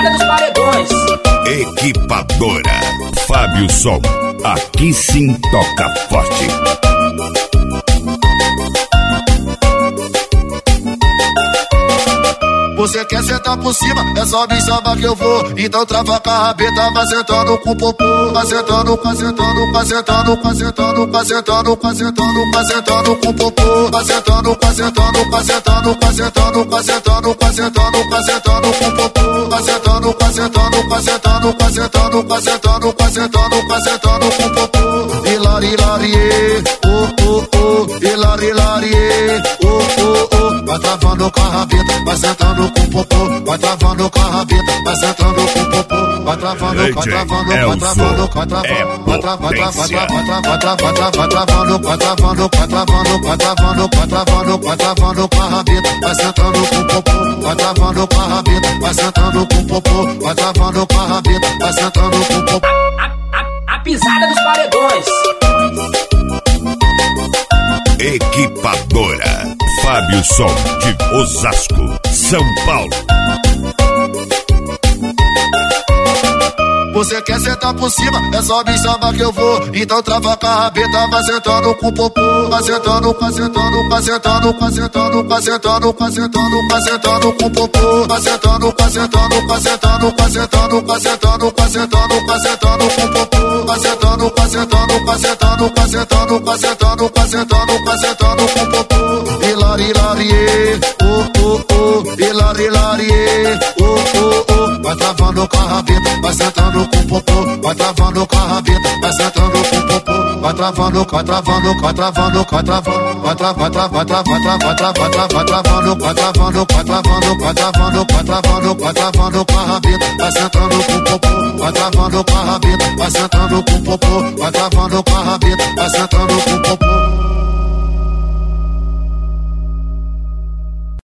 pisada dos paredões. Equipadora Fábio Som, aqui sim toca forte. Você quer sentar por cima, é só me chamar que eu vou. Então trava com a rabeta, vai sentando com o popô. Vai sentando, vai sentando, vai sentando, vai sentando, vai sentando, vai sentando, vai sentando com o popô. Vai sentando, vai sentando, vai sentando, vai sentando, vai sentando, vai sentando, vai sentando com o popô. Vai sentando, vai sentando, vai sentando, vai sentando, vai sentando, vai sentando, vai sentando com o popô. Hilari, hilarie, hilari, hilarie, vai travando com a rabeta, vai sentando com o popô, vai travando com a rabeta, vai sentando com o popô, vai travando, vai travando, vai travando, vai travando, vai travando, vai travando, vai travando, vai travando, vai travando, vai travando, vai travando com a rabeta, vai sentando com o popô, vai travando com a rabeta, vai sentando com o popô, vai travando com a rabeta, vai sentando com o popô. A pisada dos paredões. Equipadora Fábio Som, de Osasco, São Paulo. Você quer sentar por cima, é só me chamar que eu vou. Então trava com a rabeta, vai sentando com o popô. Vai sentando, vai sentando, vai sentando, vai sentando, vai sentando, vai sentando, vai sentando com o popô. Vai sentando, vai sentando, vai sentando, vai sentando, vai sentando, vai sentando, vai sentando com o popô. Vai sentando, vai sentando, vai sentando, vai sentando, vai sentando, vai sentando, vai sentando com o popô. Hilari, hilarie, hilari, hilarie, vai travando com a rabeta, vai sentando com o popô, vai travando com a rabeta, vai sentando com o popô, vai travando, vai travando, vai travando, vai travando, vai travando, vai travando, vai travando, vai travando, vai travando, vai travando, vai travando, vai travando, vai travando com a rabeta, vai sentando com o popô, vai travando com a rabeta, vai sentando com o popô, vai travando com a rabeta, vai sentando com o popô.